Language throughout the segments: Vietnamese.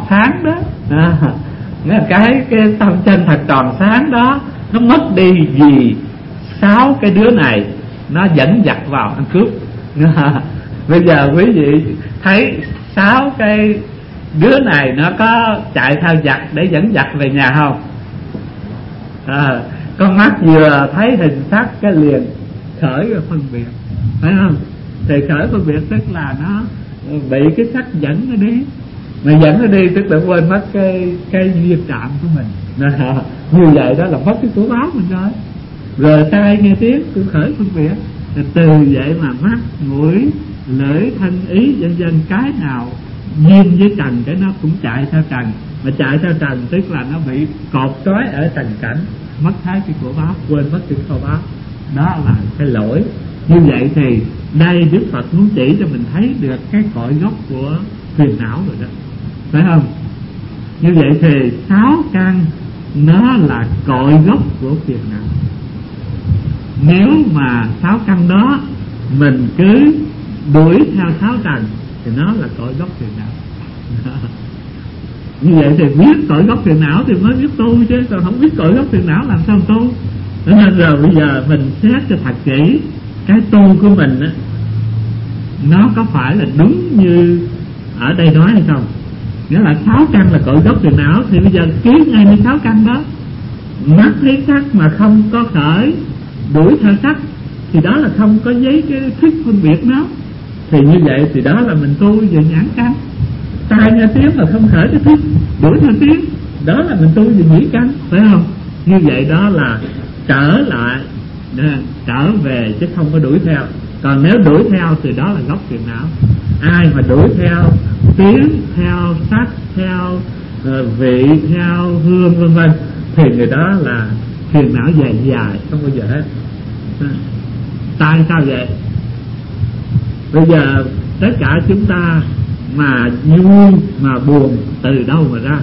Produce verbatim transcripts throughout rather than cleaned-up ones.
sáng đó, à, cái cái tâm chân thật tròn sáng đó nó mất đi vì sáu cái đứa này nó dẫn dắt vào ăn cướp. À, bây giờ quý vị thấy sáu cái đứa này nó có chạy theo giặc để dẫn dắt về nhà không? À, con mắt vừa thấy hình sắc cái liền khởi rồi phân biệt, phải không? Thì khởi phân biệt tức là nó bị cái sắc dẫn nó đi, mà dẫn nó đi tức là quên mất cái cái duyên trạm của mình. À, như vậy đó là mất cái của báo mình rồi. Rồi tai nghe tiếng cũng khởi phân biệt. Rồi từ vậy mà mắt, mũi, lưỡi, thân, ý vân vân, cái nào duyên với trần cái nó cũng chạy theo trần. Mà chạy theo trần tức là nó bị cột trói ở trần cảnh, mất thái cái của báo, quên mất cái kho báo. Đó là cái lỗi. Như vậy thì đây Đức Phật muốn chỉ cho mình thấy được cái cội gốc của phiền não rồi đó, phải không? Như vậy thì sáu căn nó là cội gốc của phiền não. Nếu mà sáu căn đó mình cứ đuổi theo sáu trần thì nó là cội gốc phiền não. Như vậy thì biết cội gốc phiền não thì mới biết tu, chứ còn không biết cội gốc phiền não làm sao tu. Nên rồi bây giờ mình xét cho thật kỹ cái tu của mình á, nó có phải là đúng như ở đây nói hay không? Nghĩa là sáu căn là cội gốc phiền não thì bây giờ ký ngay với sáu căn đó. Mắt thấy sắc mà không có khởi đuổi theo sắc thì đó là không có giấy cái thích phân biệt nó. Thì như vậy thì đó là mình tu về nhãn căn. Tai nghe tiếng mà không khởi cái thích đuổi theo tiếng, đó là mình tu về nhĩ căn, phải không? Như vậy đó là trở lại, trở về chứ không có đuổi theo. Còn nếu đuổi theo thì đó là gốc phiền não. Ai mà đuổi theo tiếng, theo sắc, theo uh, vị, theo hương vân vân thì người đó là phiền não dài dài không bao giờ hết. Tại sao vậy? Bây giờ tất cả chúng ta mà vui mà buồn từ đâu mà ra?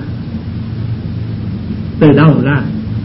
Từ đâu mà ra?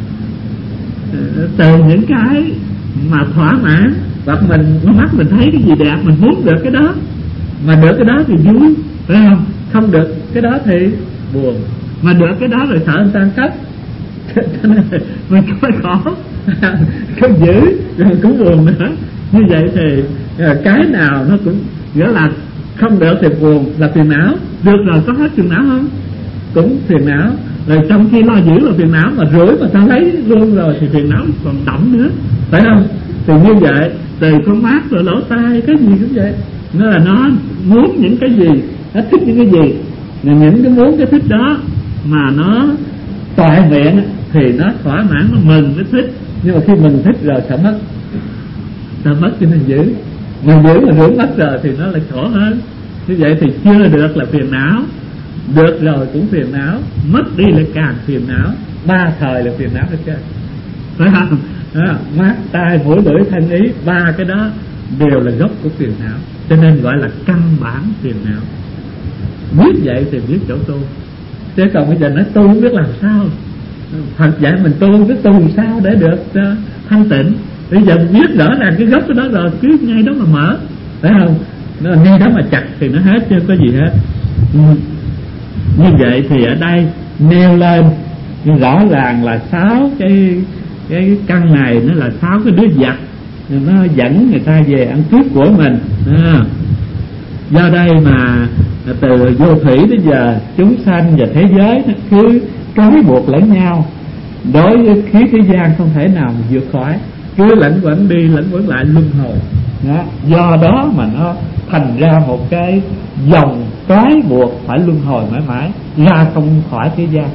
Từ những cái mà thỏa mãn, hoặc mình mắt mình thấy cái gì đẹp mình muốn được cái đó, mà được cái đó thì vui, phải không? Không được cái đó thì buồn, mà được cái đó rồi sợ anh ta cất mình phải khổ không giữ rồi cũng buồn nữa. Như vậy thì cái nào nó cũng nghĩa là không được thì buồn là phiền não, được rồi có hết phiền não không? Cũng phiền não. Rồi trong khi lo giữ là phiền não, mà rủi mà ta lấy luôn rồi thì phiền não còn đậm nữa, phải không? Thì như vậy từ con mắt rồi lỗ tai cái gì cũng vậy, nó là nó muốn những cái gì, nó thích những cái gì, những cái muốn cái thích đó mà nó toại nguyện thì nó thỏa mãn, nó mừng, nó thích. Nhưng mà khi mình thích rồi sợ mất, sợ mất cho nên giữ, mà giữ mà rủi mất rồi thì nó lại khổ hơn. Như vậy thì chưa được là phiền não, được rồi cũng phiền não, mất đi lại càng phiền não, ba thời là phiền não hết trơn, phải không? À, mắt, tai, mũi, lưỡi, thân, ý, ba cái đó đều là gốc của phiền não, cho nên gọi là căn bản phiền não. Biết vậy thì biết chỗ tu, chứ còn bây giờ nói tu không biết làm sao. Phật dạy mình tu biết tu làm sao để được uh, thanh tịnh. Bây giờ biết rõ ràng cái gốc của đó rồi, cứ ngay đó mà mở, phải không? Nó ngay đó mà chặt thì nó hết chứ không có gì hết. Ừ. Như vậy thì ở đây nêu lên rõ ràng là sáu cái cái căn này nó là sáu cái đứa giặc, nó dẫn người ta về ăn cướp của mình. À, do đây mà từ vô thủy đến giờ chúng sanh và thế giới nó cứ trói buộc lẫn nhau, đối với khí thế gian không thể nào mà vượt khỏi, cứ lẫn quẩn đi lẫn quẩn lại luân hồi đó. Do đó mà nó thành ra một cái dòng trói buộc phải luân hồi mãi mãi, ra không khỏi thế gian.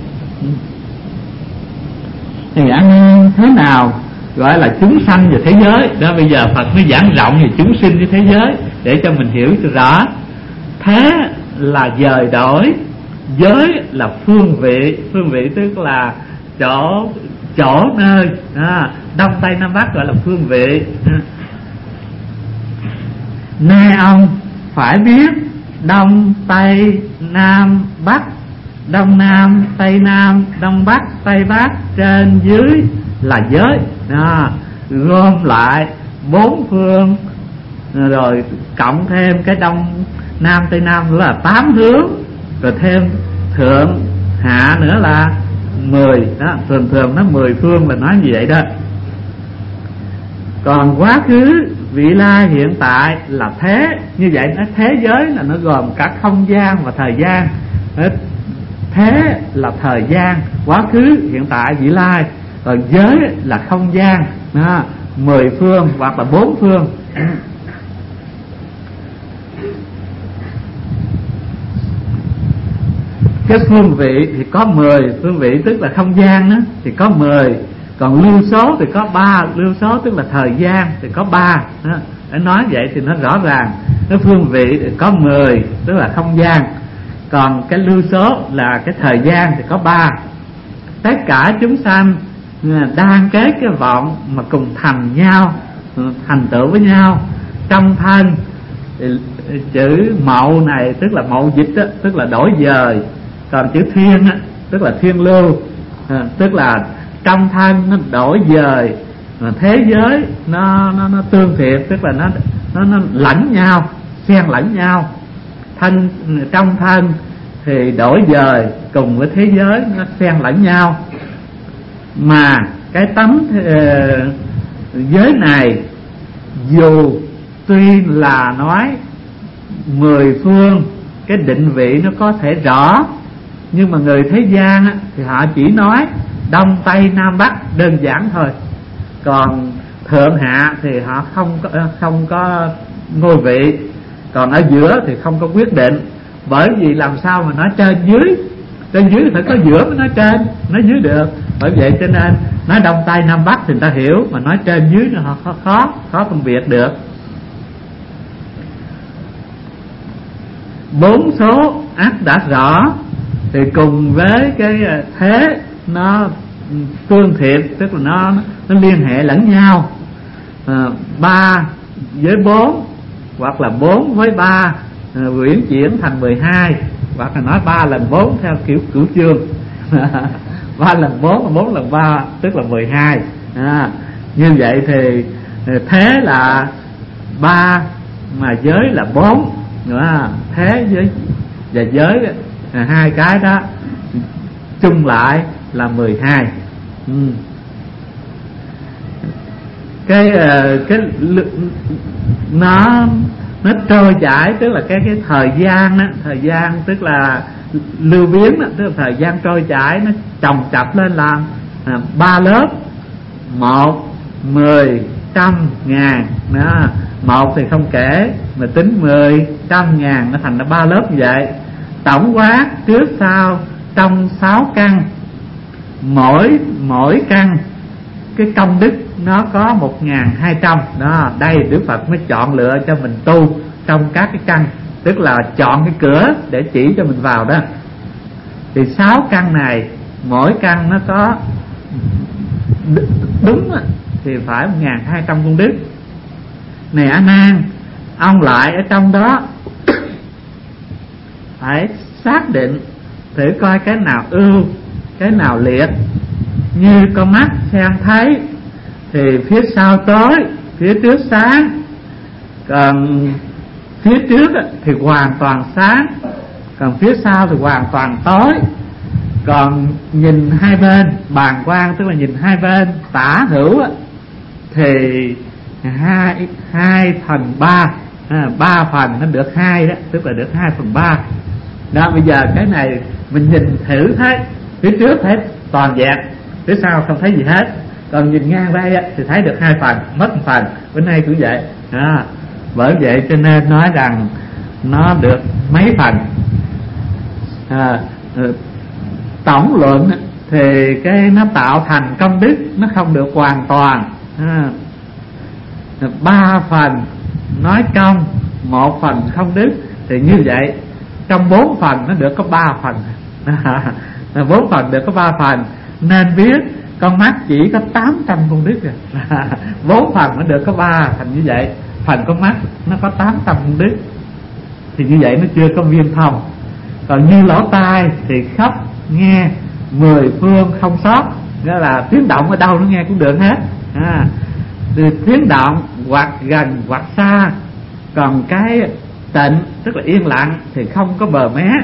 Thì ăn thế nào gọi là chúng sanh và thế giới đó? Bây giờ Phật mới giảng rộng về chúng sinh với thế giới để cho mình hiểu cho rõ. Thế là dời đổi, giới là phương vị, phương vị tức là chỗ chỗ nơi, à, đông tây nam bắc gọi là phương vị. À. Nay ông phải biết đông tây nam bắc, đông nam tây nam, đông bắc tây bắc, trên dưới là giới. À, gom lại bốn phương rồi cộng thêm cái đông nam tây nam nữa là tám hướng, rồi thêm thượng hạ nữa là mười đó, thường thường nó mười phương là nói như vậy đó. Còn quá khứ, vị lai, hiện tại là thế. Như vậy nó thế giới là nó gồm cả không gian và thời gian. Thế là thời gian, quá khứ, hiện tại, vị lai. Còn giới là không gian đó, mười phương hoặc là bốn phương. Cái phương vị thì có mười, phương vị tức là không gian đó thì có mười. Còn lưu số thì có ba, lưu số tức là thời gian thì có ba. Để nói vậy thì nó rõ ràng. Cái phương vị thì có mười tức là không gian, còn cái lưu số là cái thời gian thì có ba. Tất cả chúng sanh đang kết cái vọng mà cùng thành nhau, thành tựu với nhau trong thân. Chữ mậu này tức là mậu dịch đó, tức là đổi dời. Còn chữ thiên á, tức là thiên lưu, à, tức là trong thân nó đổi dời, thế giới nó nó nó tương thiệp, tức là nó nó nó lẫn nhau, xen lẫn nhau. Thân trong thân thì đổi dời cùng với thế giới nó xen lẫn nhau. Mà cái tấm uh, giới này dù tuy là nói mười phương, cái định vị nó có thể rõ, nhưng mà người thế gian á, thì họ chỉ nói đông tây nam bắc đơn giản thôi. Còn thượng hạ thì họ không có, không có ngôi vị. Còn ở giữa thì không có quyết định. Bởi vì làm sao mà nói trên dưới, trên dưới phải có giữa mới nói trên, nói dưới được. Bởi vậy cho nên nói đông tây nam bắc thì người ta hiểu, mà nói trên dưới thì họ khó khó, khó phân biệt được. Bốn số ắt đã rõ thì cùng với cái thế nó tương thiệp, tức là nó nó liên hệ lẫn nhau. À, ba với bốn hoặc là bốn với ba à, quyển chuyển thành mười hai, hoặc là nói ba lần bốn theo kiểu cửu chương. Ba lần bốn, bốn lần ba tức là mười hai. À, như vậy thì thế là ba mà giới là bốn nữa. Thế với và giới à, hai cái đó chung lại là mười hai. Ừ. Cái cái nó nó trôi chảy, tức là cái cái thời gian đó, thời gian tức là lưu biến đó, tức là thời gian trôi chảy nó chồng chập lên làm à, ba lớp: một, mười, trăm, ngàn đó. Một thì không kể, mà tính mười, trăm, ngàn, nó thành ra ba lớp như vậy. Tổng quát trước sau trong sáu căn, mỗi mỗi căn cái công đức nó có một ngàn hai trăm đó. Đây Đức Phật mới chọn lựa cho mình tu trong các cái căn, tức là chọn cái cửa để chỉ cho mình vào đó. Thì sáu căn này mỗi căn nó có đúng thì phải một ngàn hai trăm công đức. Này A Nan, ông lại ở trong đó phải xác định thử coi cái nào ưu, cái nào liệt. Như con mắt xem thấy thì phía sau tối, phía trước sáng. Còn phía trước thì hoàn toàn sáng, còn phía sau thì hoàn toàn tối. Còn nhìn hai bên, bàng quang tức là nhìn hai bên tả hữu thì hai hai phần ba, à, ba phần nó được hai đó, tức là được hai phần ba. Đó, bây giờ cái này mình nhìn thử thấy phía trước thấy toàn vẹn, phía sau không thấy gì hết. Còn nhìn ngang đây thì thấy được hai phần, mất một phần. Bữa nay cũng vậy. À, bởi vậy cho nên nói rằng nó được mấy phần. À, tổng luận thì cái nó tạo thành công đức nó không được hoàn toàn. À, ba phần nói công, một phần không đức, thì như vậy trong bốn phần nó được có ba phần. À, bốn phần được có ba phần, nên biết con mắt chỉ có tám trăm công đức rồi. Bốn phần nó được có ba thành như vậy, phần con mắt nó có tám trăm công đức, thì như vậy nó chưa có viên thông. Còn như lỗ tai thì khắp nghe mười phương không sót, nghĩa là tiếng động ở đâu nó nghe cũng được hết. À, tiếng động hoặc gần hoặc xa. Còn cái tịnh tức là yên lặng thì không có bờ mé,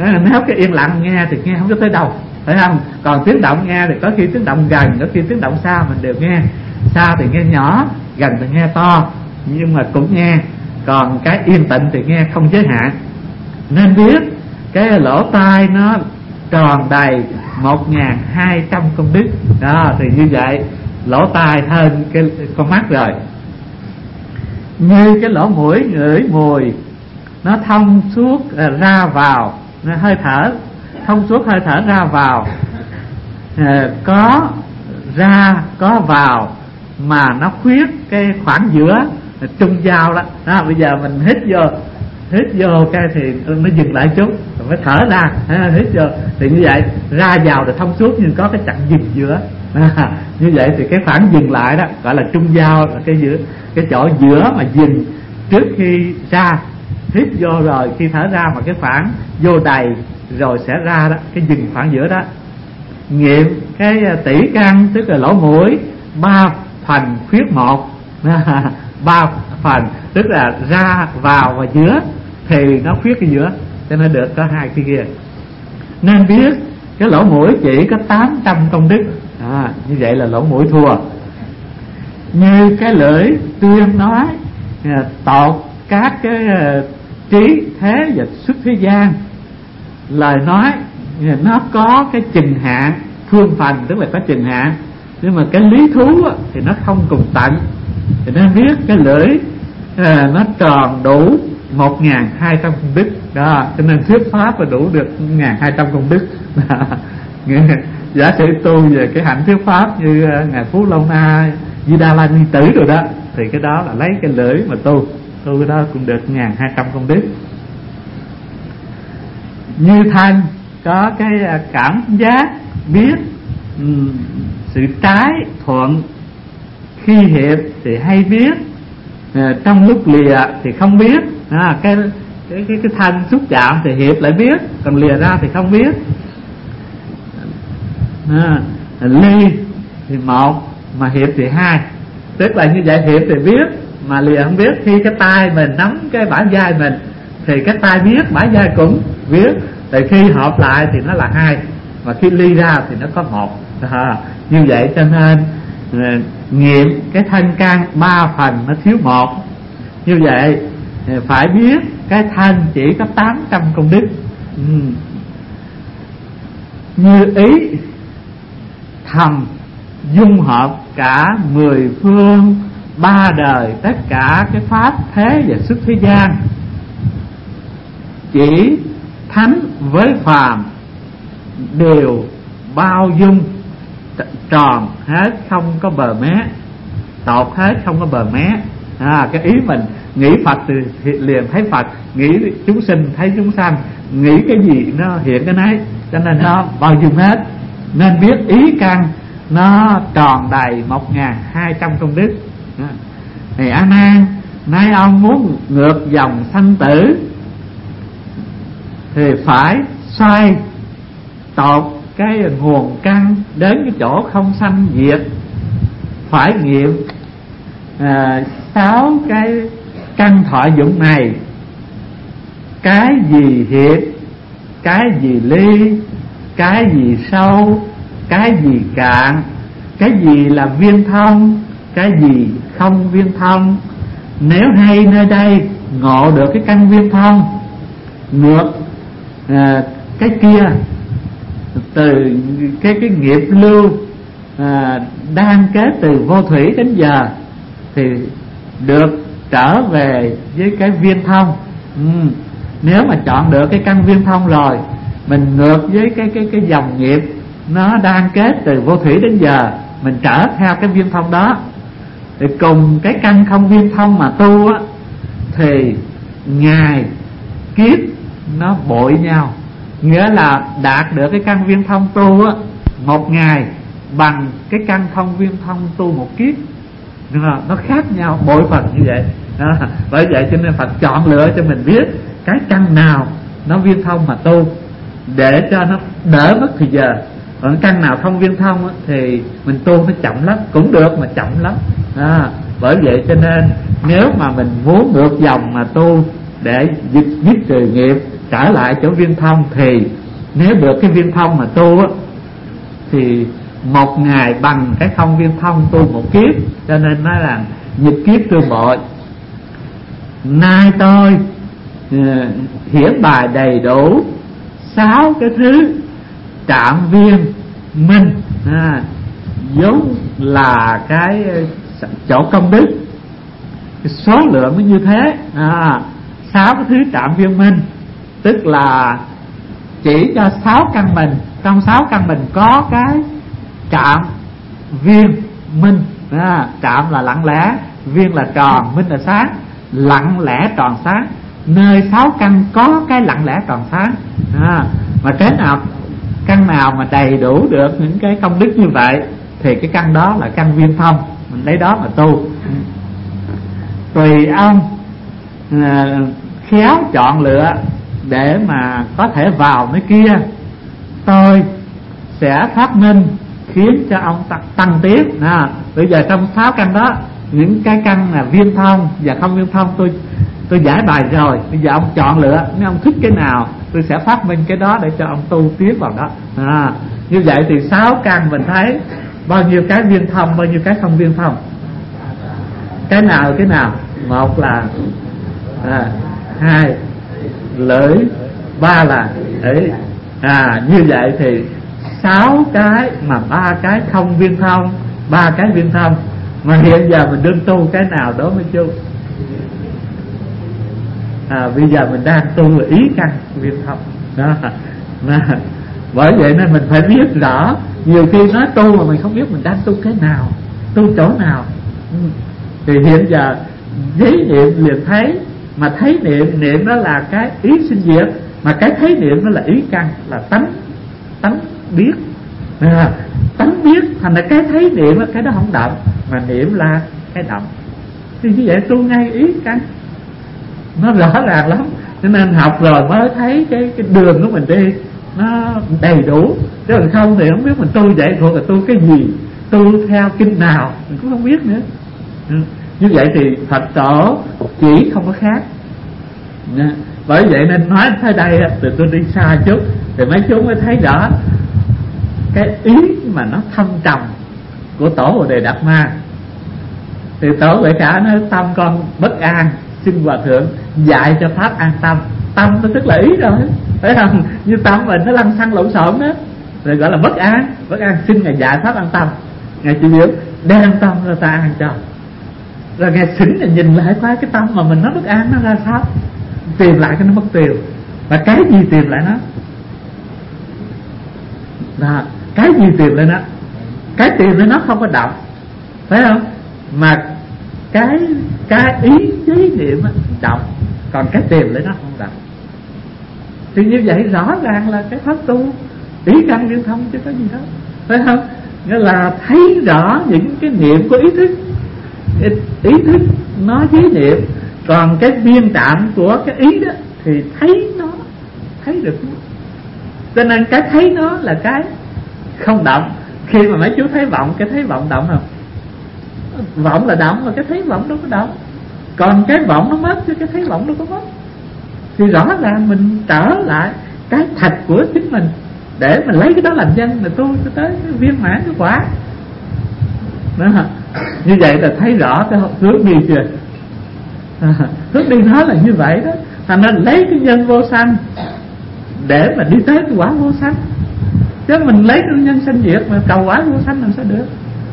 Nếu cái yên lặng nghe thì nghe không có tới đâu, phải không? Còn tiếng động nghe thì có khi tiếng động gần, có khi tiếng động xa mình đều nghe. Xa thì nghe nhỏ, gần thì nghe to, nhưng mà cũng nghe. Còn cái yên tĩnh thì nghe không giới hạn. Nên biết cái lỗ tai nó tròn đầy một nghìn hai trăm công đức. Đó, thì như vậy lỗ tai hơn cái con mắt rồi. Như cái lỗ mũi ngửi mùi, nó thông suốt ra vào, nó hơi thở thông suốt, hơi thở ra vào, à, có ra có vào, mà nó khuyết cái khoảng giữa trung giao đó. Đó, bây giờ mình hít vô, hít vô cái thì nó dừng lại chút, rồi mới thở ra, à, hít vô thì như vậy ra vào thì thông suốt, nhưng có cái chặng dừng giữa. À, như vậy thì cái khoảng dừng lại đó gọi là trung giao, là cái giữa, cái chỗ giữa mà dừng trước khi ra. Hít vô rồi khi thở ra mà cái khoảng vô đầy rồi sẽ ra đó, cái dừng khoảng giữa đó. Nghiệm cái tỷ căn, tức là lỗ mũi ba phần khuyết một. Ba phần tức là ra vào và giữa thì nó khuyết cái giữa, cho nên được có hai cái kia. Nên biết cái lỗ mũi chỉ có tám trăm công đức. À, như vậy là lỗ mũi thua. Như cái lưỡi tuyên nói tột các cái trí thế và xuất thế gian, lời nói nó có cái chừng hạn, phương phần tức là có chừng hạn, nhưng mà cái lý thú thì nó không cùng tận. Thì nên biết cái lưỡi à, nó tròn đủ một nghìn hai trăm công đức. Đó, cho nên thuyết pháp là đủ được một nghìn hai trăm công đức. Giả sử tu về cái hạnh thuyết pháp như ngài Phú Lâu Na, Di Đà La Ni Tử rồi đó, thì cái đó là lấy cái lưỡi mà tu, tu cái đó cũng được một nghìn hai trăm công đức. Như thân có cái cảm giác biết um, sự trái thuận, khi hiệp thì hay biết, à, trong lúc lìa thì không biết. À, cái, cái cái cái thân xúc chạm thì hiệp lại biết, còn lìa ra thì không biết. À, ly thì một mà hiệp thì hai, tức là như vậy, hiệp thì biết mà lìa không biết. Khi cái tay mình nắm cái bả vai mình thì cái tay biết, bả vai cũng biết. Thì khi hợp lại thì nó là hai, mà khi ly ra thì nó có một. À, như vậy cho nên nghiệm cái thân căn ba phần nó thiếu một. Như vậy phải biết cái thân chỉ có tám trăm công đức. Ừ. Như ý thầm dung hợp cả mười phương ba đời, tất cả cái pháp thế và xuất thế gian, chỉ thánh với phàm đều bao dung, tròn hết, không có bờ mé, tột hết, không có bờ mé. À, cái ý mình nghĩ Phật thì liền thấy Phật, nghĩ chúng sinh thấy chúng sanh, nghĩ cái gì nó hiện cái nấy, cho nên nó bao dung hết. Nên biết ý căn nó tròn đầy một nghìn hai trăm công đức. Thì A Nan, nay ông muốn ngược dòng sanh tử thì phải xoay tột cái nguồn căn đến cái chỗ không sanh diệt. Phải nghiệm à, sáu cái căn thọ dụng này, cái gì hiệp, cái gì ly, cái gì sâu, cái gì cạn, cái gì là viên thông, cái gì không viên thông. Nếu hay nơi đây ngộ được cái căn viên thông, ngược à, cái kia từ cái cái nghiệp lưu à, đang kết từ vô thủy đến giờ thì được trở về với cái viên thông. Ừ. Nếu mà chọn được cái căn viên thông rồi, mình ngược với cái cái cái dòng nghiệp nó đang kết từ vô thủy đến giờ, mình trở theo cái viên thông đó, thì cùng cái căn không viên thông mà tu á, thì ngày kiếp nó bội nhau. Nghĩa là đạt được cái căn viên thông tu á, một ngày bằng cái căn không viên thông tu một kiếp. Nó khác nhau bội phần như vậy. À, bởi vậy cho nên Phật chọn lựa cho mình biết cái căn nào nó viên thông mà tu, để cho nó đỡ mất thời giờ. Còn căn nào không viên thông á, thì mình tu nó chậm lắm, cũng được mà chậm lắm. À, bởi vậy cho nên nếu mà mình muốn ngược dòng mà tu để dứt, dứt trừ nghiệp trở lại chỗ viên thông, thì nếu được cái viên thông mà tu á, thì một ngày bằng cái không viên thông tu một kiếp. Cho nên nói là nhịp kiếp tương bội. Nay tôi uh, hiển bài đầy đủ sáu cái thứ trạm viên minh, à, vốn là cái chỗ công đức, cái số lượng nó như thế. À, sáu cái thứ trạm viên minh tức là chỉ cho sáu căn mình. Trong sáu căn mình có cái trạm viên minh, à, trạm là lặng lẽ, viên là tròn, minh là sáng. Lặng lẽ tròn sáng, nơi sáu căn có cái lặng lẽ tròn sáng. À, mà cái nào căn nào mà đầy đủ được những cái công đức như vậy thì cái căn đó là căn viên thông, mình lấy đó mà tu. Tùy ông à, khéo chọn lựa để mà có thể vào nơi kia, tôi sẽ phát minh khiến cho ông tăng tiến. À, bây giờ trong sáu căn đó, những cái căn là viên thông và không viên thông tôi tôi giải bài rồi. Bây giờ ông chọn lựa, nếu ông thích cái nào tôi sẽ phát minh cái đó để cho ông tu tiến vào đó. À, như vậy thì sáu căn mình thấy bao nhiêu cái viên thông, bao nhiêu cái không viên thông. Cái nào cái nào? Một là à, hai lưỡi, ba là ấy. À, như vậy thì sáu cái mà ba cái không viên thông, ba cái viên thông. Mà hiện giờ mình đương tu cái nào đó mới chú? À, bây giờ mình đang tu ý căn viên thông đó. Mà, bởi vậy nên mình phải biết rõ. Nhiều khi nói tu mà mình không biết mình đang tu cái nào, tu chỗ nào. Thì hiện giờ giấy niệm liền thấy. Mà thấy niệm, niệm đó là cái ý sinh diệt, mà cái thấy niệm đó là ý căn, là tánh, tánh biết. À, tánh biết, thành ra cái thấy niệm đó, cái đó không động, mà niệm là cái động. Thì như vậy tu ngay ý căn, nó rõ ràng lắm. Cho nên học rồi mới thấy cái, cái đường của mình đi nó đầy đủ. Chứ còn không thì không biết mình tu vậy thuộc là tu cái gì, tu theo kinh nào mình cũng không biết nữa. Ừ. Như vậy thì Phật tổ chỉ không có khác. Bởi vậy nên nói tới đây thì tôi đi xa chút thì mấy chú mới thấy rõ cái ý mà nó thâm trầm của Tổ Bồ Đề Đạt Ma. Thì Tổ Huệ Khả nói tâm con bất an, xin Hòa Thượng dạy cho pháp an tâm. Tâm nó tức là ý rồi, phải không? Như tâm mình nó lăn xăng lộn xộn đó rồi gọi là bất an. Bất an xin Ngài dạy pháp an tâm. Ngài chỉ biểu đem tâm ra ta an cho. Rồi Ngài xỉn là nhìn lại coi cái tâm mà mình nó bất an nó ra sao, tìm lại cái nó mất tiêu. Và cái gì tìm lại nó? Là cái gì tìm lại nó? Cái tìm lại nó không có động, phải không? Mà cái cái ý ý niệm động, còn cái tìm lại nó không động. Thì như vậy rõ ràng là cái pháp tu ý căn viên thông chứ có gì đâu, phải không? Nghĩa là thấy rõ những cái niệm của ý thức. Ý thức nó với niệm, còn cái viên trạm của cái ý đó thì thấy nó, thấy được nó. Cho nên cái thấy nó là cái không động. Khi mà mấy chú thấy vọng, cái thấy vọng động không? Vọng là động, mà cái thấy vọng đâu có động. Còn cái vọng nó mất chứ cái thấy vọng đâu có mất. Thì rõ ràng mình trở lại cái thật của chính mình để mình lấy cái đó làm nhân, mà tu cho tới cái viên mãn cái quả đó. Như vậy là thấy rõ cái hướng đi chưa? À, hướng đi nó là như vậy đó. Thành nên lấy cái nhân vô sanh để mà đi tới cái quả vô sanh. Chứ mình lấy cái nhân sanh diệt mà cầu quả vô sanh làm sao được?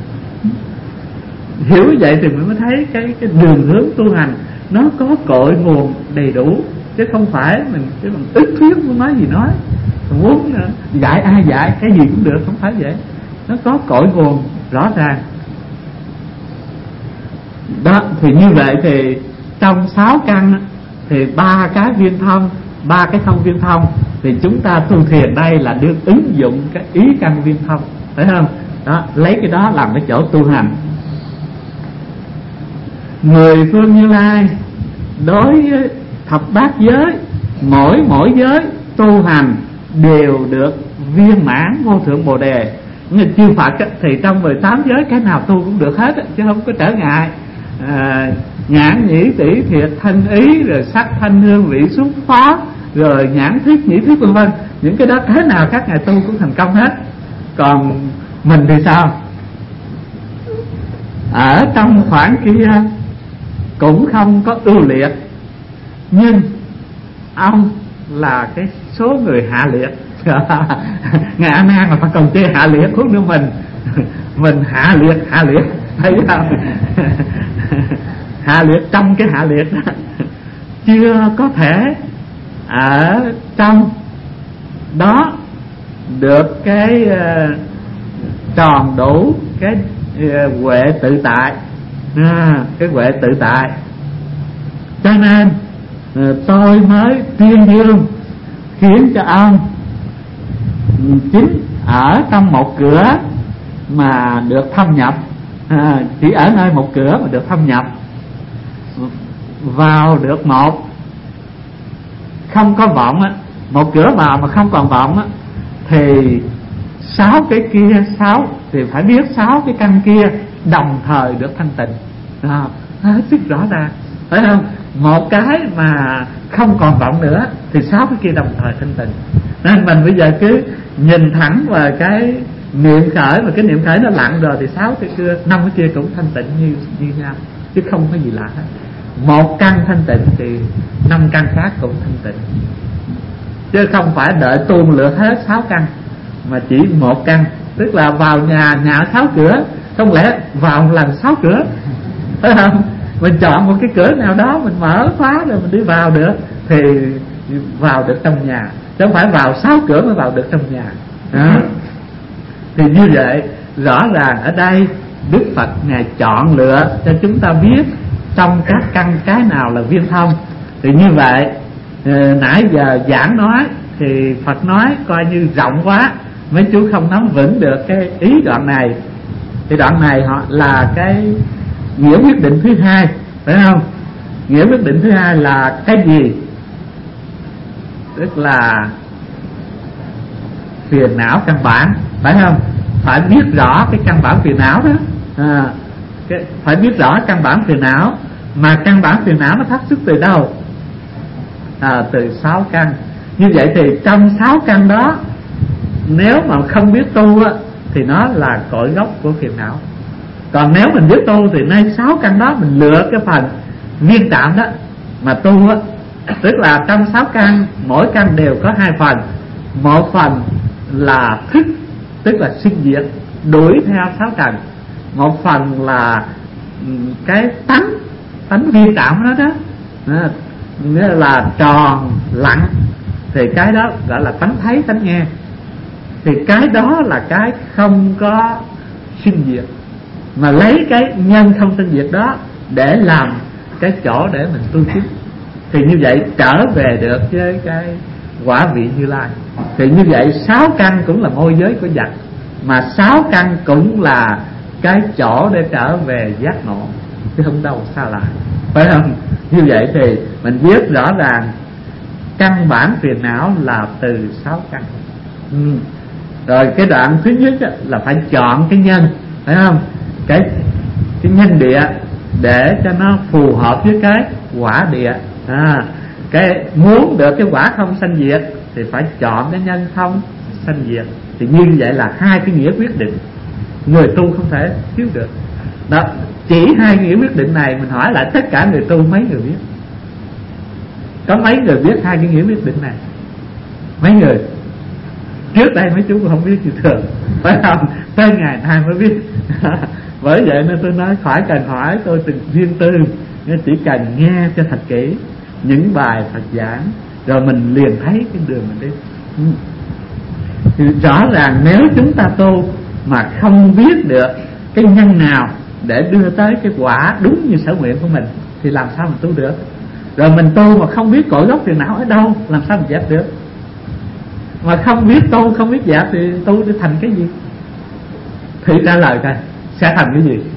Hiểu như vậy thì mình mới thấy cái, cái đường hướng tu hành nó có cội nguồn đầy đủ. Chứ không phải mình cái mình ức thuyết muốn nói gì nói, mình muốn dạy ai dạy cái gì cũng được, không phải vậy. Nó có cội nguồn rõ ràng đó. Thì như vậy thì trong sáu căn thì ba cái viên thông, ba cái không viên thông, thì chúng ta tu thiền đây là được ứng dụng cái ý căn viên thông, phải không? Đó, lấy cái đó làm cái chỗ tu hành. Người phương Như Lai đối với thập bát giới, mỗi mỗi giới tu hành đều được viên mãn vô thượng bồ đề. Người chư Phật thì trong mười tám giới cái nào tu cũng được hết, chứ không có trở ngại. À, nhãn nhĩ tỷ thiệt thân ý, rồi sắc thanh hương vị xúc pháp, rồi nhãn thiết, nhĩ thiết vân vân. Những cái đó thế nào các ngài tu cũng thành công hết. Còn mình thì sao? Ở trong khoảng kia cũng không có ưu liệt, nhưng ông là cái số người hạ liệt. Ngài A Nan mà phải còn chê hạ liệt, huống nữa mình mình hạ liệt hạ liệt thấy không? Hạ liệt trong cái hạ liệt đó. Chưa có thể ở trong đó được cái uh, tròn đủ cái uh, huệ tự tại, à, cái huệ tự tại. Cho nên uh, tôi mới tuyên dương khiến cho ông chính ở trong một cửa mà được thâm nhập, à, chỉ ở nơi một cửa mà được thâm nhập, vào được một không có vọng á, một cửa vào mà không còn vọng á, thì sáu cái kia sáu thì phải biết sáu cái căn kia đồng thời được thanh tịnh, à, hết sức rõ ràng, phải không? Một cái mà không còn vọng nữa thì sáu cái kia đồng thời thanh tịnh. Nên mình bây giờ cứ nhìn thẳng vào cái niệm khởi, mà cái niệm khởi nó lặng rồi thì sáu cái kia, năm cái kia cũng thanh tịnh như như nhau, chứ không có gì lạ hết. Một căn thanh tịnh thì năm căn khác cũng thanh tịnh, chứ không phải đợi tu lượt hết sáu căn, mà chỉ một căn. Tức là vào nhà, nhà sáu cửa, không lẽ vào một lần sáu cửa, phải không? Mình chọn một cái cửa nào đó, mình mở khóa rồi mình đi vào được thì vào được trong nhà, chứ không phải vào sáu cửa mới vào được trong nhà. Đó. Thì như vậy rõ ràng ở đây Đức Phật Ngài chọn lựa cho chúng ta biết trong các căn cái nào là viên thông. Thì như vậy nãy giờ giảng nói thì Phật nói coi như rộng quá, mấy chú không nắm vững được cái ý đoạn này. Thì đoạn này họ là cái nghĩa quyết định thứ hai, phải không? Nghĩa quyết định thứ hai là cái gì? Tức là phiền não căn bản, phải không? Phải biết rõ cái căn bản phiền não đó, à, cái, phải biết rõ căn bản phiền não. Mà căn bản phiền não nó phát xuất từ đâu? À, từ sáu căn. Như vậy thì trong sáu căn đó, nếu mà không biết tu á, thì nó là cội gốc của phiền não. Còn nếu mình biết tu thì nay sáu căn đó mình lựa cái phần viên tạm đó mà tu á. Tức là trong sáu căn, mỗi căn đều có hai phần. Một phần là thức, tức là sinh diệt, đuổi theo sáu trần. Một phần là cái tánh, tánh viên tạm đó đó, à, nghĩa là tròn lặng, thì cái đó gọi là tánh thấy, tánh nghe. Thì cái đó là cái không có sinh diệt, mà lấy cái nhân không sinh diệt đó để làm cái chỗ để mình tu chính. Thì như vậy trở về được với cái quả vị Như Lai. Thì như vậy sáu căn cũng là môi giới của vật, mà sáu căn cũng là cái chỗ để trở về giác ngộ, chứ không đâu xa lại, phải không? Như vậy thì mình biết rõ ràng căn bản phiền não là từ sáu căn. ừ. Rồi cái đoạn thứ nhất là phải chọn cái nhân, phải không? Cái, cái nhân địa để cho nó phù hợp với cái quả địa. à, Cái muốn được cái quả không sanh diệt thì phải chọn cái nhân không sanh diệt. Thì như vậy là hai cái nghĩa quyết định, người tu không thể thiếu được đó. Chỉ hai nghĩa quyết định này, mình hỏi lại tất cả người tu mấy người biết? Có mấy người biết hai cái nghĩa quyết định này? Mấy người? Trước đây mấy chú cũng không biết gì thường, phải không? Tới ngày nay mới biết. Bởi vậy nên tôi nói khỏi cần hỏi tôi từng riêng tư, chỉ cần nghe cho thật kỹ những bài Phật giảng, rồi mình liền thấy cái đường mình đi. ừ. Thì rõ ràng nếu chúng ta tu mà không biết được cái nhân nào để đưa tới cái quả đúng như sở nguyện của mình thì làm sao mình tu được? Rồi mình tu mà không biết cội gốc phiền não ở đâu, làm sao mình dẹp được? Mà không biết tu, không biết dẹp thì tu để thành cái gì? Thì trả lời coi, sẽ thành cái gì?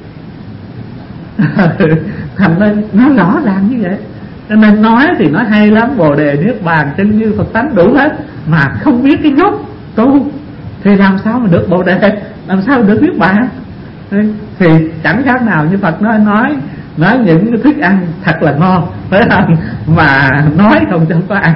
Thành nên nó rõ ràng như vậy. Cho nên nói thì nói hay lắm, Bồ Đề Niết Bàn chân như Phật tánh đủ hết, mà không biết cái gốc tu thì làm sao mà được Bồ Đề, làm sao mà được Niết Bàn? Thì chẳng khác nào như Phật nói nói nói những thức ăn thật là ngon, phải không? Mà nói không cho có ăn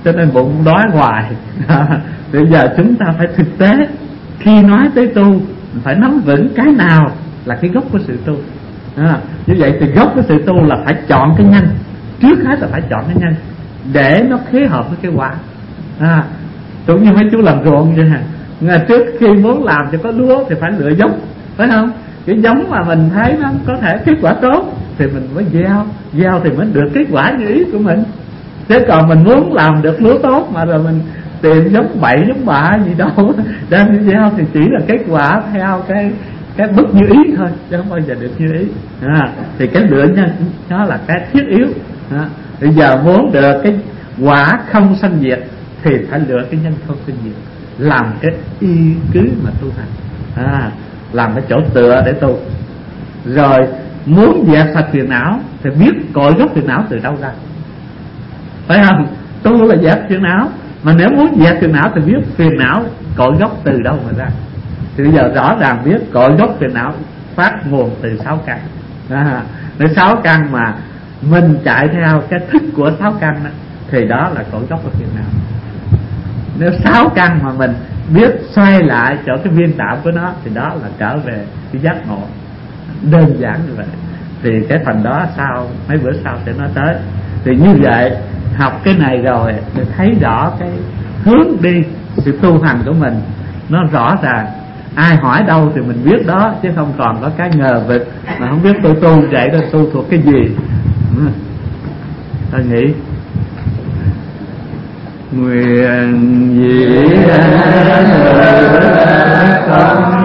cho nên bụng đói hoài. Bây giờ chúng ta phải thực tế, khi nói tới tu phải nắm vững cái nào là cái gốc của sự tu. À, như vậy thì gốc của sự tu là phải chọn cái nhân, trước hết là phải chọn cái nhân để nó phối hợp với cái quả. À, cũng như mấy chú làm ruộng vậy hả, ngày trước khi muốn làm cho có lúa thì phải lựa giống, phải không? Cái giống mà mình thấy nó có thể kết quả tốt thì mình mới gieo, gieo thì mới được kết quả như ý của mình. Chứ còn mình muốn làm được lúa tốt mà rồi mình tìm giống bậy giống bạ gì đâu đem đi gieo thì chỉ là kết quả theo cái cái bất như ý thôi, chứ không bao giờ được như ý. À, thì cái lựa nhân đó là cái thiết yếu. À, bây giờ muốn được cái quả không sanh diệt thì phải lựa cái nhân không sanh diệt làm cái y cứ mà tu hành. À, làm cái chỗ tựa để tu. Rồi muốn dẹp sạch phiền não thì biết cội gốc phiền não từ đâu ra, phải không? Tu là dẹp phiền não, mà nếu muốn dẹp phiền não thì biết phiền não cội gốc từ đâu mà ra. Thì bây giờ rõ ràng biết cội gốc phiền não phát nguồn từ sáu căn. À, nếu sáu căn mà mình chạy theo cái thức của sáu căn đó, thì đó là cội gốc của phiền não. Nếu sáu căn mà mình biết xoay lại chỗ cái viên tạm của nó thì đó là trở về cái giác ngộ. Đơn giản như vậy. Thì cái phần đó sau mấy bữa sau sẽ nói tới. Thì như vậy học cái này rồi để thấy rõ cái hướng đi sự tu hành của mình nó rõ ràng. Ai hỏi đâu thì mình biết đó, chứ không còn có cái ngờ vực mà không biết tôi tu vậy tôi tu thuộc cái gì. Tôi nghĩ nguyện gì không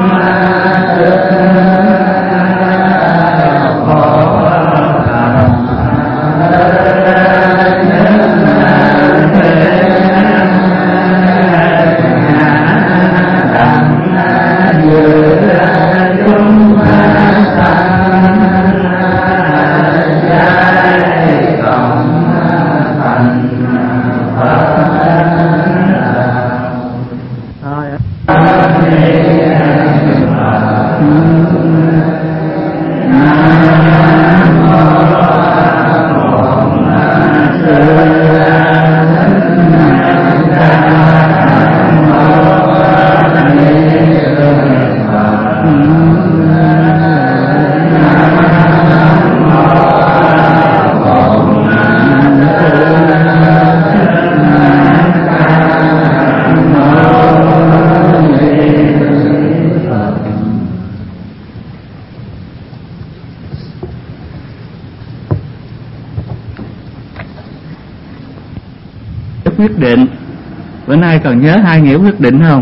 quyết định. Bữa nay còn nhớ hai nghĩa quyết định không?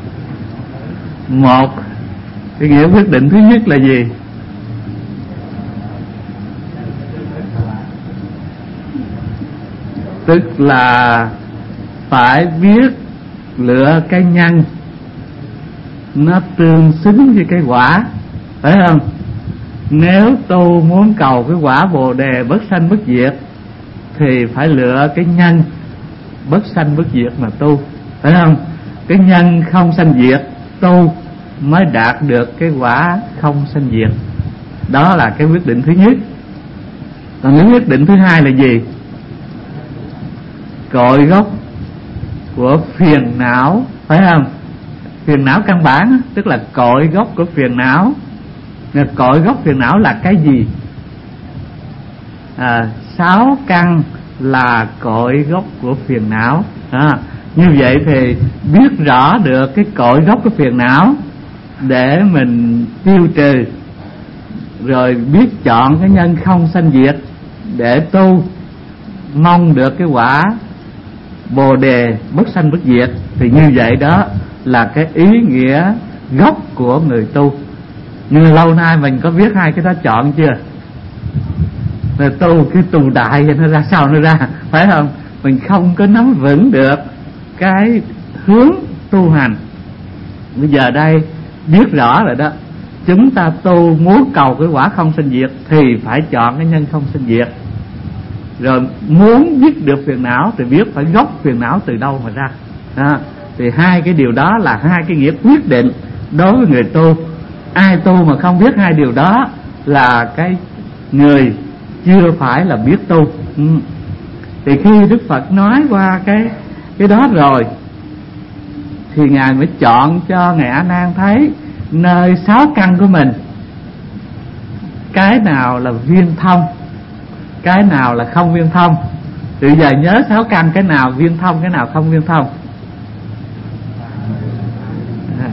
Một, cái nghĩa quyết định thứ nhất là gì? Tức là phải biết lựa cái nhân nó tương xứng với cái quả, phải không? Nếu tu muốn cầu cái quả Bồ Đề bất sanh bất diệt thì phải lựa cái nhân bất sanh bất diệt mà tu, phải không? Cái nhân không sanh diệt tu mới đạt được cái quả không sanh diệt. Đó là cái quyết định thứ nhất. Còn cái quyết định thứ hai là gì? Cội gốc của phiền não, phải không? Phiền não căn bản tức là cội gốc của phiền não. Cội gốc phiền não là cái gì? À, sáu căn là cội gốc của phiền não. À, như vậy thì biết rõ được cái cội gốc của phiền não để mình tiêu trừ, rồi biết chọn cái nhân không sanh diệt để tu, mong được cái quả Bồ Đề bất sanh bất diệt. Thì như vậy đó là cái ý nghĩa gốc của người tu. Nhưng lâu nay mình có biết hai cái đó chọn chưa? Rồi tu cái tù đại nó ra sao nó ra, phải không? Mình không có nắm vững được cái hướng tu hành. Bây giờ đây biết rõ rồi đó. Chúng ta tu muốn cầu cái quả không sanh diệt thì phải chọn cái nhân không sanh diệt. Rồi muốn dứt được phiền não thì biết phải gốc phiền não từ đâu mà ra. À, thì hai cái điều đó là hai cái nghĩa quyết định đối với người tu. Ai tu mà không biết hai điều đó là cái người chưa phải là biết tu. Ừ. Thì khi Đức Phật nói qua cái cái đó rồi thì Ngài mới chọn cho Ngài A Nan thấy nơi sáu căn của mình cái nào là viên thông, cái nào là không viên thông. Từ giờ nhớ sáu căn, cái nào viên thông, cái nào không viên thông. à.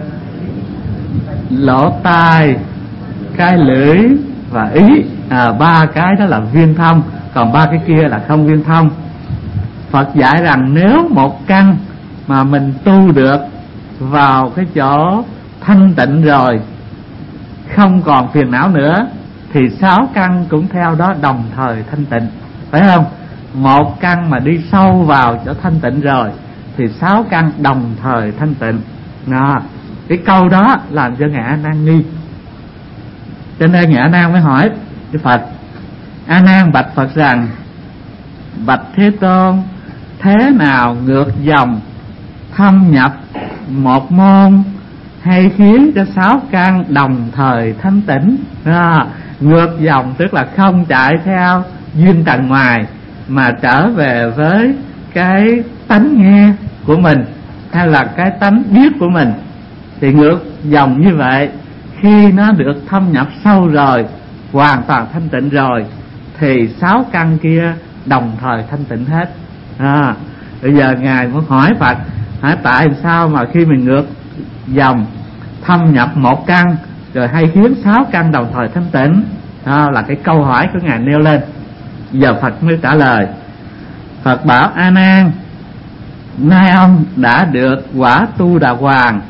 Lỗ tai, cái lưỡi và ý, à, ba cái đó là viên thông, còn ba cái kia là không viên thông. Phật dạy rằng nếu một căn mà mình tu được vào cái chỗ thanh tịnh rồi, không còn phiền não nữa, thì sáu căn cũng theo đó đồng thời thanh tịnh, phải không? Một căn mà đi sâu vào chỗ thanh tịnh rồi thì sáu căn đồng thời thanh tịnh. Đó, cái câu đó làm cho Ngài A Nan nghi. Cho nên Ngài A Nan mới hỏi Đức Phật: A Nan bạch Phật rằng, bạch Thế Tôn, thế nào ngược dòng thâm nhập một môn hay khiến cho sáu căn đồng thời thanh tịnh? À, ngược dòng tức là không chạy theo duyên trần ngoài, mà trở về với cái tánh nghe của mình hay là cái tánh biết của mình. Thì ngược dòng như vậy, khi nó được thâm nhập sâu rồi, hoàn toàn thanh tịnh rồi, thì sáu căn kia đồng thời thanh tịnh hết. À, bây giờ Ngài muốn hỏi Phật: hỏi tại sao mà khi mình ngược dòng thâm nhập một căn rồi hay khiến sáu căn đồng thời thanh tịnh? Đó là cái câu hỏi của Ngài nêu lên. Giờ Phật mới trả lời. Phật bảo: A Nan, nay ông đã được quả Tu Đà Hoàng,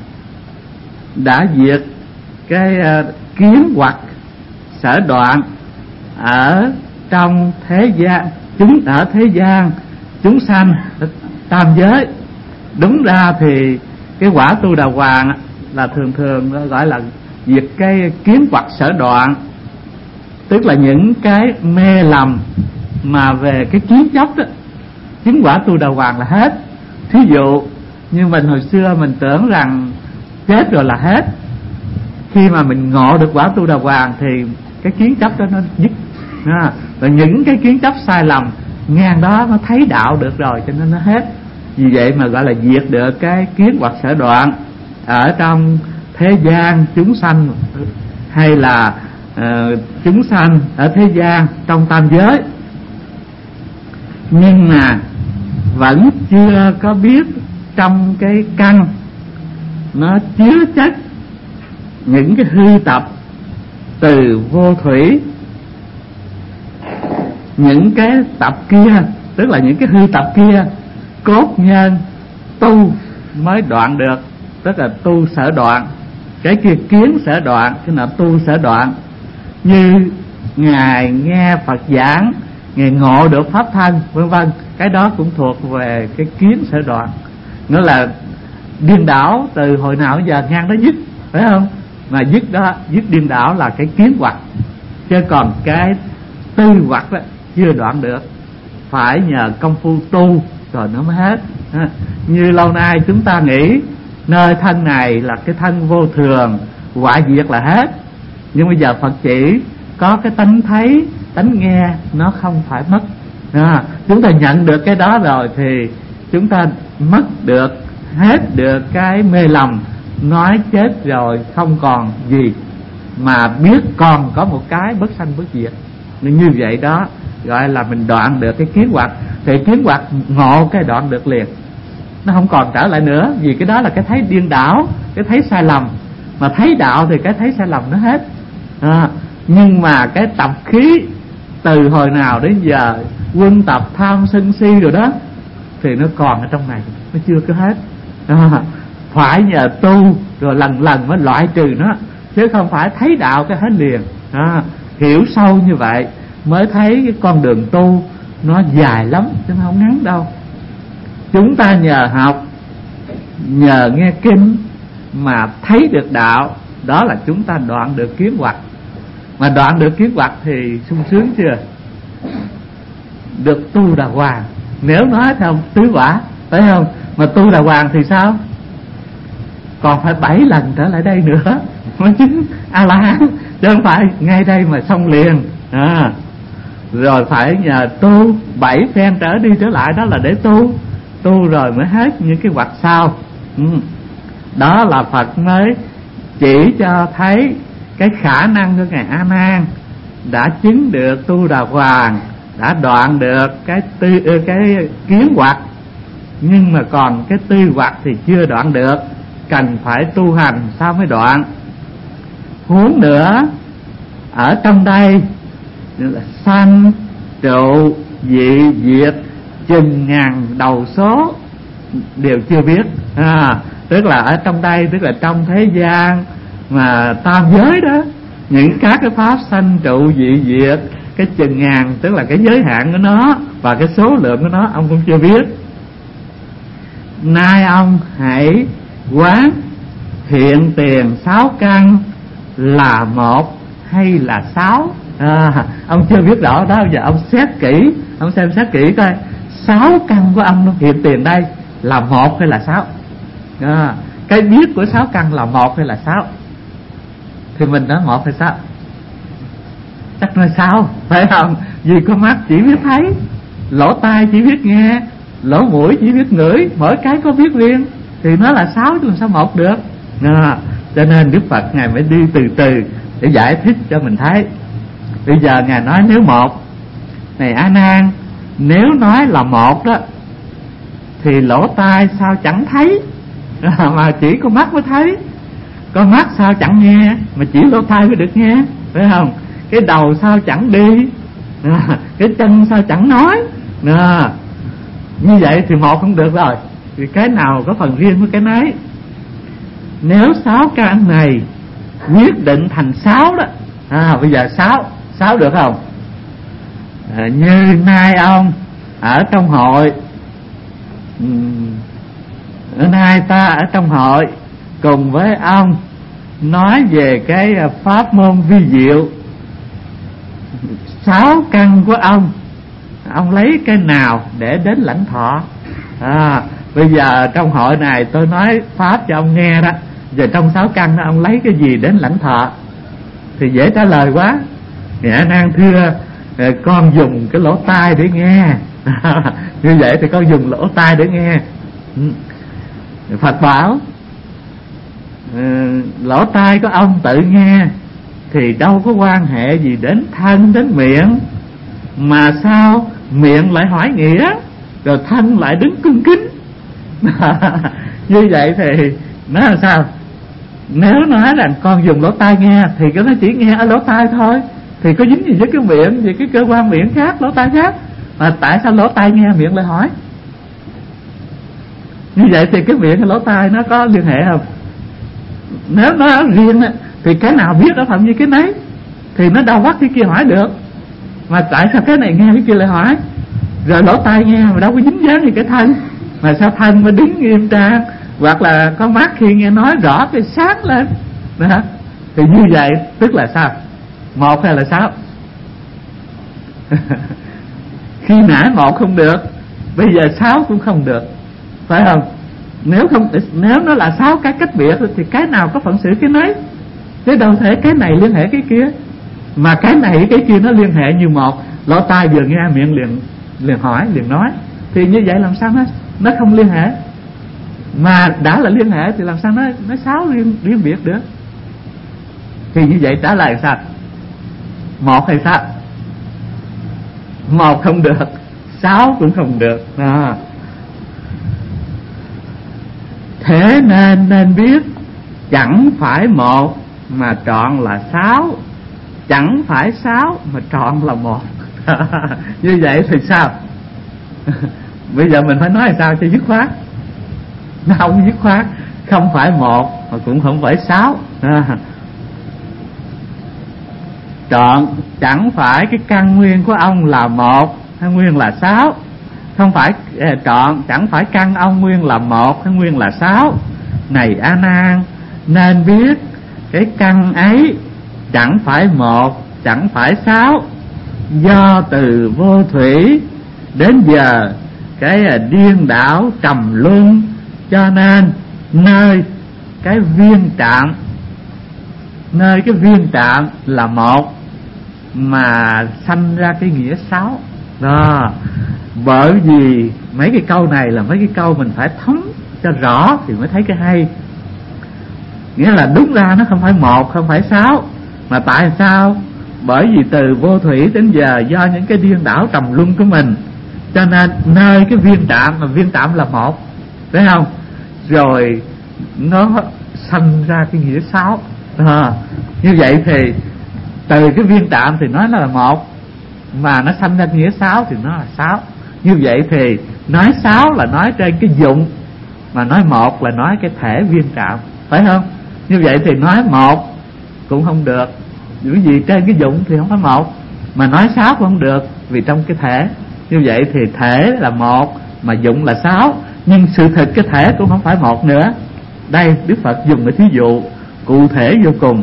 đã diệt cái uh, kiến hoặc sở đoạn ở trong thế gian, chúng ở thế gian chúng sanh tam giới. Đúng ra thì cái quả Tu Đà Hoàng là thường thường gọi là diệt cái kiến hoặc sở đoạn, tức là những cái mê lầm mà về cái kiến chấp đó. Chứng quả Tu Đà Hoàng là hết. Thí dụ như mình hồi xưa mình tưởng rằng chết rồi là hết, khi mà mình ngộ được quả Tu Đà Hoàng thì cái kiến chấp đó nó dứt. À, và những cái kiến chấp sai lầm ngang đó nó thấy đạo được rồi, cho nên nó hết. Vì vậy mà gọi là diệt được cái kiến hoặc sở đoạn ở trong thế gian chúng sanh, hay là uh, chúng sanh ở thế gian trong tam giới. Nhưng mà vẫn chưa có biết trong cái căn nó chứa chất những cái hư tập từ vô thủy. Những cái tập kia, tức là những cái hư tập kia, cốt nhân tu mới đoạn được, tức là tu sở đoạn. Cái kia kiến sở đoạn, cái nào tu sở đoạn. Như Ngài nghe Phật giảng, Ngài ngộ được pháp thân vân vân, cái đó cũng thuộc về cái kiến sở đoạn. Nó là điên đảo từ hồi nào giờ ngang đó dứt, phải không? Mà dứt đó, dứt điên đảo là cái kiến hoặc, chứ còn cái tư hoặc đó chưa đoạn được, phải nhờ công phu tu rồi nó mới hết. À, như lâu nay chúng ta nghĩ nơi thân này là cái thân vô thường, hoại diệt là hết. Nhưng bây giờ Phật chỉ có cái tánh thấy, tánh nghe nó không phải mất. À, chúng ta nhận được cái đó rồi thì chúng ta mất được, hết được cái mê lầm nói chết rồi không còn gì, mà biết còn có một cái bất sanh bất diệt. Nên như vậy đó gọi là mình đoạn được cái kiến hoặc. Thì kiến hoặc ngộ cái đoạn được liền, nó không còn trở lại nữa. Vì cái đó là cái thấy điên đảo, cái thấy sai lầm. Mà thấy đạo thì cái thấy sai lầm nó hết. À, nhưng mà cái tập khí từ hồi nào đến giờ, quân tập tham sân si rồi đó, thì nó còn ở trong này, nó chưa có hết. À, phải nhờ tu rồi lần lần mới loại trừ nó, chứ không phải thấy đạo cái hết liền. À, hiểu sâu như vậy mới thấy cái con đường tu nó dài lắm chứ nó không ngắn đâu. Chúng ta nhờ học, nhờ nghe kinh mà thấy được đạo, đó là chúng ta đoạn được kiến hoặc. Mà đoạn được kiến hoặc thì sung sướng chưa? Được Tu Đà Hoàng, nếu nói theo tứ quả, phải không? Mà Tu Đà Hoàng thì sao? Còn phải bảy lần trở lại đây nữa mới chứng A La Hán, chứ không phải ngay đây mà xong liền. À, rồi phải nhờ tu bảy phen trở đi trở lại, đó là để tu tu rồi mới hết những cái hoặc sau. Ừ. Đó là Phật mới chỉ cho thấy cái khả năng của ngài A Nan đã chứng được tu đà hoàng, đã đoạn được cái tư cái kiến hoặc, nhưng mà còn cái tư hoặc thì chưa đoạn được, cần phải tu hành sao mới đoạn. Huống nữa, ở trong đây sanh trụ dị diệt chừng ngàn đầu số đều chưa biết. À, tức là ở trong đây, tức là trong thế gian mà tam giới đó, những các cái pháp sanh trụ dị diệt cái chừng ngàn, tức là cái giới hạn của nó và cái số lượng của nó ông cũng chưa biết. Nay ông hãy quán hiện tiền sáu căn là một hay là sáu. À, ông chưa biết rõ đó, giờ ông xét kỹ, ông xem xét kỹ coi sáu căn của ông hiện tiền đây là một hay là sáu. À, cái biết của sáu căn là một hay là sáu, thì mình nói một hay sáu, chắc nói sáu, phải không? Vì con mắt chỉ biết thấy, lỗ tai chỉ biết nghe, lỗ mũi chỉ biết ngửi, mỗi cái có biết riêng, thì nó là sáu chứ làm sao một được. À, cho nên Đức Phật ngài mới đi từ từ để giải thích cho mình thấy. Bây giờ ngài nói nếu một, này A Nan, nếu nói là một đó thì lỗ tai sao chẳng thấy, à, mà chỉ con mắt mới thấy, con mắt sao chẳng nghe mà chỉ lỗ tai mới được nghe, phải không? Cái đầu sao chẳng đi, à, cái chân sao chẳng nói, à, như vậy thì một không được rồi, thì cái nào có phần riêng với cái nấy. Nếu sáu căn này quyết định thành sáu đó, à, bây giờ sáu sáu được không? À, như nay ông ở trong hội, um, nay ta ở trong hội cùng với ông nói về cái pháp môn vi diệu, sáu căn của ông, ông lấy cái nào để đến lãnh thọ? À, bây giờ trong hội này tôi nói pháp cho ông nghe đó, giờ trong sáu căn đó ông lấy cái gì đến lãnh thọ? Thì dễ trả lời quá. Ngài Nan thưa, con dùng cái lỗ tai để nghe. Như vậy thì con dùng lỗ tai để nghe. Phật bảo lỗ tai của ông tự nghe thì đâu có quan hệ gì đến thân đến miệng, mà sao miệng lại hỏi nghĩa, rồi thân lại đứng cung kính. Như vậy thì nó là sao? Nếu nói rằng con dùng lỗ tai nghe thì cái nó chỉ nghe ở lỗ tai thôi, thì có dính gì với cái miệng, vì cái cơ quan miệng khác, lỗ tai khác, mà tại sao lỗ tai nghe miệng lại hỏi? Như vậy thì cái miệng hay lỗ tai nó có liên hệ không? Nếu nó riêng thì cái nào biết ở phạm vi cái nấy, thì nó đâu bắt cái kia hỏi được. Mà tại sao cái này nghe cái kia lại hỏi? Rồi lỗ tai nghe mà đâu có dính dáng gì cái thân, mà sao thân mới đứng nghiêm trang, hoặc là con mắt khi nghe nói rõ cái sáng lên đó. Thì như vậy tức là sao? Một hay là sáu? Khi nãy một không được, bây giờ sáu cũng không được, phải không? Nếu không, nếu nó là sáu cái cách biệt thì cái nào có phận sự cái nấy, chứ đâu thể cái này liên hệ cái kia, mà cái này cái kia nó liên hệ như một. Lỗ tai vừa nghe miệng liền liền hỏi liền nói, thì như vậy làm sao nó nó không liên hệ? Mà đã là liên hệ thì làm sao nó nó sáu riêng riêng biệt được? Thì như vậy trả lời sao? Một hay sao? Một không được, sáu cũng không được. À. Thế nên nên biết chẳng phải một mà trọn là sáu, chẳng phải sáu mà trọn là một. Như vậy thì sao? Bây giờ mình phải nói sao cho dứt khoát? Nó không dứt khoát, không phải một mà cũng không phải sáu. À. Trọn chẳng phải cái căn nguyên của ông là một hay nguyên là sáu, không phải trọn chẳng phải căn ông nguyên là một hay nguyên là sáu. Này A Nan, nên biết cái căn ấy chẳng phải một, chẳng phải sáu, do từ vô thủy đến giờ cái điên đảo trầm luân, cho nên nơi cái viên trạm, nơi cái viên trạm là một, mà sanh ra cái nghĩa sáu đó. Bởi vì mấy cái câu này là mấy cái câu mình phải thấm cho rõ thì mới thấy cái hay. Nghĩa là đúng ra nó không phải một, không phải sáu, mà tại sao? Bởi vì từ vô thủy đến giờ do những cái điên đảo trầm luân của mình, cho nên nơi cái viên trạm, mà viên trạm là một, phải không? Rồi nó sanh ra cái nghĩa sáu à, như vậy thì từ cái viên trạm thì nói nó là một, mà nó sanh ra nghĩa sáu thì nó là sáu. Như vậy thì nói sáu là nói trên cái dụng, mà nói một là nói cái thể viên trạm, phải không? Như vậy thì nói một cũng không được, bởi vì trên cái dụng thì không phải một, mà nói sáu cũng không được vì trong cái thể. Như vậy thì thể là một mà dụng là sáu, nhưng sự thực cái thể cũng không phải một nữa. Đây Đức Phật dùng cái thí dụ cụ thể vô cùng.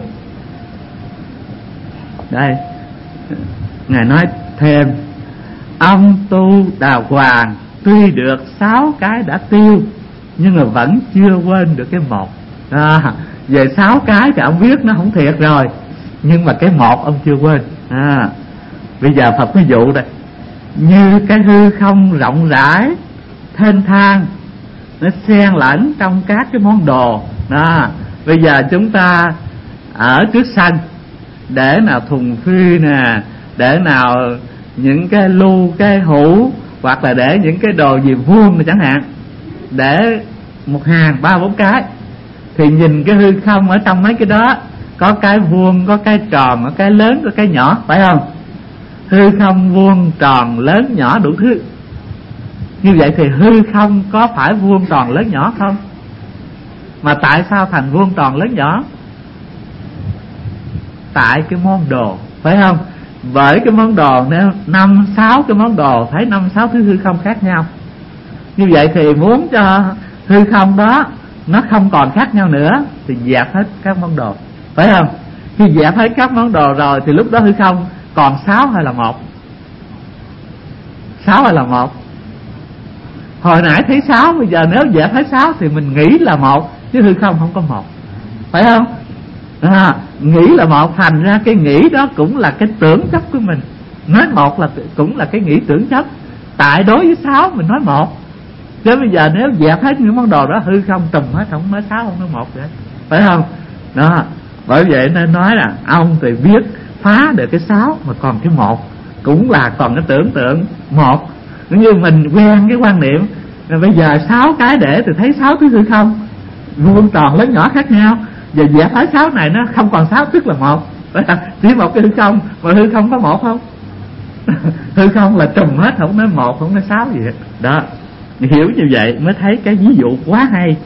Đây Ngài nói thêm: ông tu đào hoàng tuy được sáu cái đã tiêu, nhưng mà vẫn chưa quên được cái một à, về sáu cái thì ông biết nó không thiệt rồi, nhưng mà cái một ông chưa quên à. Bây giờ Phật ví dụ đây: như cái hư không rộng rãi thênh thang, nó xen lẫn trong các cái món đồ đó. Bây giờ chúng ta ở trước sân để nào thùng phi nè, để nào những cái lu cái hũ, hoặc là để những cái đồ gì vuông này chẳng hạn, để một hàng ba bốn cái, thì nhìn cái hư không ở trong mấy cái đó, có cái vuông, có cái tròn, có cái lớn, có cái nhỏ, phải không? Hư không vuông tròn lớn nhỏ đủ thứ. Như vậy thì hư không có phải vuông tròn lớn nhỏ không? Mà tại sao thành vuông tròn lớn nhỏ? Tại cái món đồ, phải không? Bởi cái món đồ, nếu năm sáu cái món đồ thấy năm sáu thứ hư không khác nhau. Như vậy thì muốn cho hư không đó nó không còn khác nhau nữa thì dẹp hết các món đồ, phải không? Khi dẹp hết các món đồ rồi thì lúc đó hư không còn sáu hay là một? Sáu hay là một? Hồi nãy thấy sáu, bây giờ nếu dẹp hết sáu thì mình nghĩ là một, chứ hư không không có một, phải không? À, nghĩ là một, thành ra cái nghĩ đó cũng là cái tưởng chấp của mình. Nói một là cũng là cái nghĩ tưởng chấp. Tại đối với sáu mình nói một, chứ bây giờ nếu dẹp hết những món đồ đó, hư không trùm hết, không nói sáu, không nói một nữa, phải không? Đó, bởi vậy nên nói là ông thì biết phá được cái sáu, mà còn cái một cũng là còn cái tưởng tượng một. Như mình quen cái quan niệm là bây giờ sáu cái để thì thấy sáu thứ hư không vuông tròn lớn nhỏ khác nhau, giờ dẹp hết sáu này nó không còn sáu tức là một, chỉ một cái hư không, mà hư không có một không? Hư không là trùm hết, không nói một, không nói sáu gì hết. Đó, hiểu như vậy mới thấy cái ví dụ quá hay.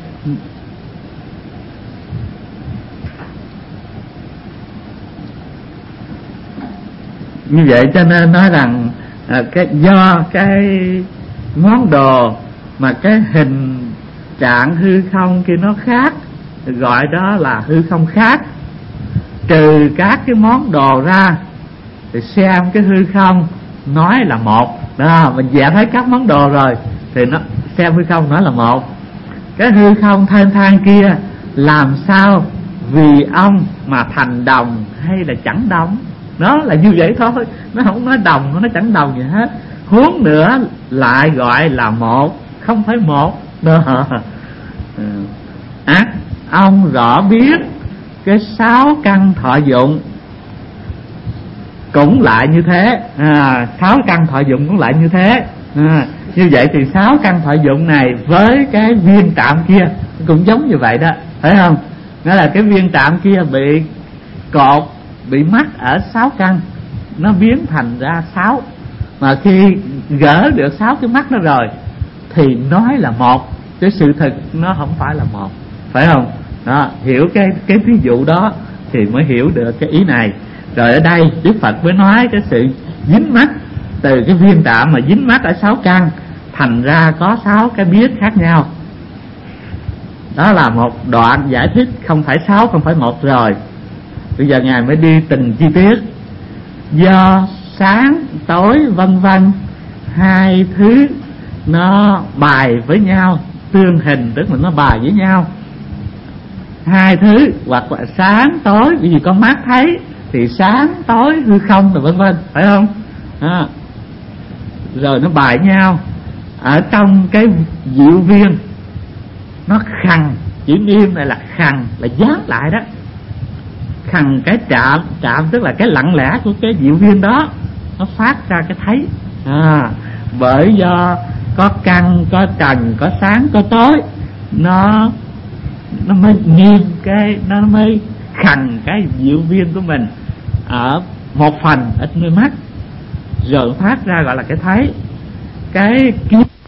Như vậy cho nên nói rằng à, cái do cái món đồ mà cái hình trạng hư không kia nó khác, gọi đó là hư không khác. Trừ các cái món đồ ra thì xem cái hư không nói là một đó, mình dẹp hết các món đồ rồi thì nó xem hư không nói là một. Cái hư không thênh thang kia làm sao vì ông mà thành đồng hay là chẳng đồng? Nó là như vậy thôi, nó không nói đồng, nó chẳng đồng gì hết. Huống nữa lại gọi là một, không phải một đó. À, ông rõ biết cái sáu căn thọ dụng cũng lại như thế à, sáu căn thọ dụng cũng lại như thế à, như vậy thì sáu căn thọ dụng này với cái viên trạm kia cũng giống như vậy đó, phải không? Đó là cái viên trạm kia bị cột, bị mắc ở sáu căn, nó biến thành ra sáu, mà khi gỡ được sáu cái mắt đó rồi thì nói là một, cái sự thực nó không phải là một, phải không? Đó, hiểu cái cái ví dụ đó thì mới hiểu được cái ý này. Rồi ở đây Đức Phật mới nói cái sự dính mắc từ cái viên trạm mà dính mắc ở sáu căn, thành ra có sáu cái biết khác nhau. Đó là một đoạn giải thích, không phải sáu, không phải một rồi. Bây giờ Ngài mới đi từng chi tiết. Do sáng tối vân vân, hai thứ nó bài với nhau, tương hình, tức là nó bài với nhau. Hai thứ hoặc là sáng tối, vì con mắt thấy thì sáng tối hư không rồi vân vân, phải không? À, rồi nó bài nhau ở trong cái diệu viên, nó khằng, chữ im này là khằng, là dán lại đó. Khằng cái chạm, chạm tức là cái lặng lẽ của cái diệu viên đó, nó phát ra cái thấy. À, bởi do có căn, có trần, có sáng, có tối, nó nó mới nghiêm cái, nó mới khằng cái diệu viên của mình ở một phần ở nơi mắt, rồi phát ra gọi là cái thấy. Cái kiến